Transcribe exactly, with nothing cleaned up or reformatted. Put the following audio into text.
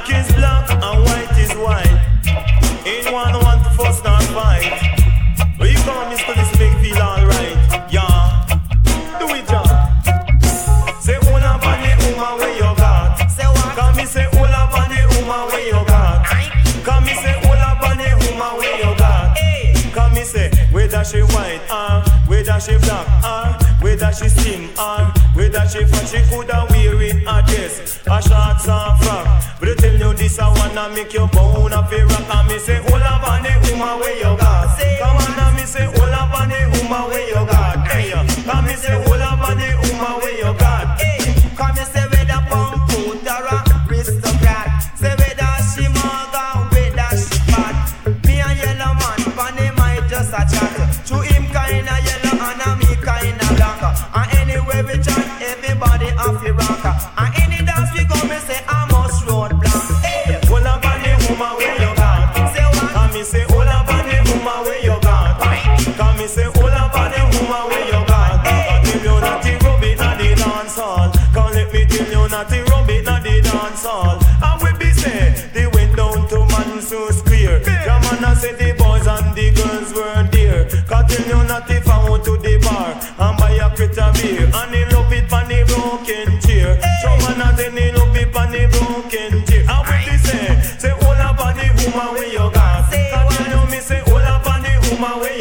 Black is black and white is white. Ain't one want to fuss nor fight. Where you come, Mister This make feel alright. Yeah, do it, John. Say all up on the woman where you got. Say what? Come me say all up on the woman where you got. Come me say all up on the woman where you got. Come me say whether she white or whether she black or whether she slim or whether she fat, she coulda wear it a dress, a shorts or frock. But I tell you this, I wanna make you bound a fi rock. And me say all up on the woman where you got. Come on, and me say all up on the woman where you got. Hey, come me say all up on the woman where you got. Come me say whether pump food or a aristocrat. Say whether she maga, whether she fat. Me a yellow man, pan him I just a chat. To him kinda yellow and a me kinda black. And anyway we chat, everybody have to rock. And any dance we go, me say I must road block. Hey, all up on the woman where you got. Say what? Come me say all up on the woman where you got. Come me say all up on the woman where you got. Can't tell you not to rub it at the dance hall. Can't let me tell you not to rub it at the dance hall. And we be say they went down to Mansour Square. The man a say the boys and the girls were there. Can't tell you not to fall to the bar and buy a crate of beer. And they love it on the broken chair. Some man a say they love it on the broken chair. And we be say say all up on the woman where you got. Can't tell you me say all up on the woman where